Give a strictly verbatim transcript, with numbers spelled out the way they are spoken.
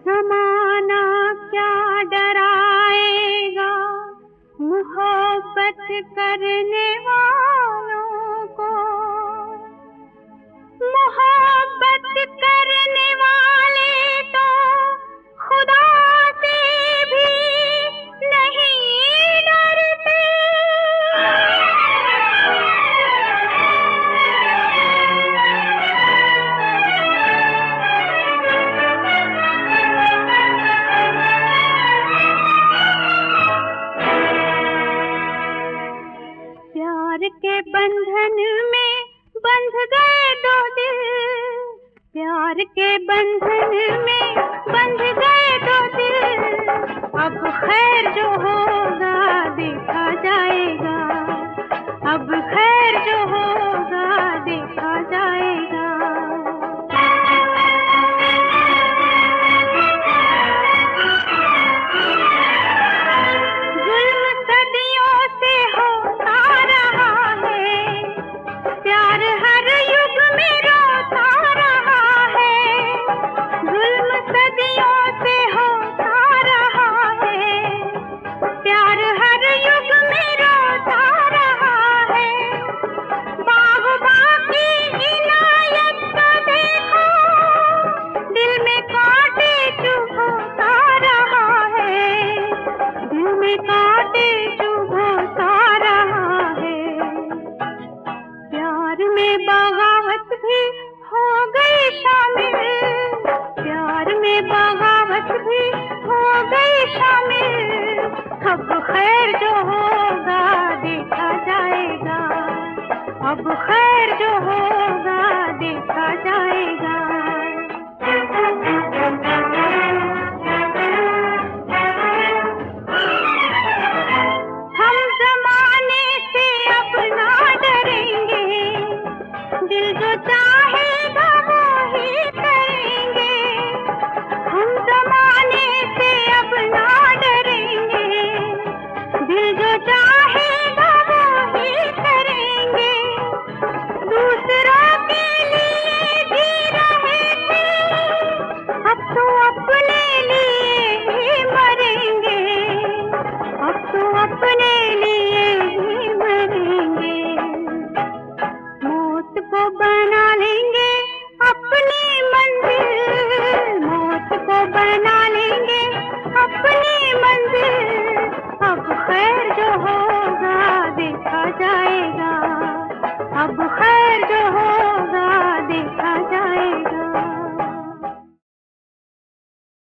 जमाना क्या डराएगा मोहब्बत करने वालों को। मोहब्बत करने वाले तो खुदा से भी नहीं डरते। प्यार के बंधन में बंध गए दो दिल, प्यार के बंधन में बंध गए दो दिल। अब खैर जो होगा देखा जाएगा, अब खैर जो होगा देखा जाएगा। जुल्म सदियों से होता रहा है, प्यार हर युग में रोता रहा है। जुल्म सदियों से होता रहा है, प्यार हर युग में रोता रहा है। बाग़बां की इनायत को देखो, दिल में कांटे चुभोता रहा है, दिल में कांटे चुभोता रहा है। प्यार में बगावत भी हो गई शामिल, प्यार में बगावत भी हो गई शामिल। अब खैर जो होगा देखा जाएगा, अब खैर जो होगा देखा जाएगा। हम जमाने से अब ना डरेंगे, दिल जो चाहेगा वो ही करेंगे। हम जमाने से अब ना डरेंगे, दिल जो चाहेगा वो ही करेंगे। दूसरों के लिए जी रहे थे, अब तो अपने लिए ही मरेंगे, अब तो अपने लिए ही मरेंगे। मौत को बना लेंगे अपनी मंजिल, मौत को बना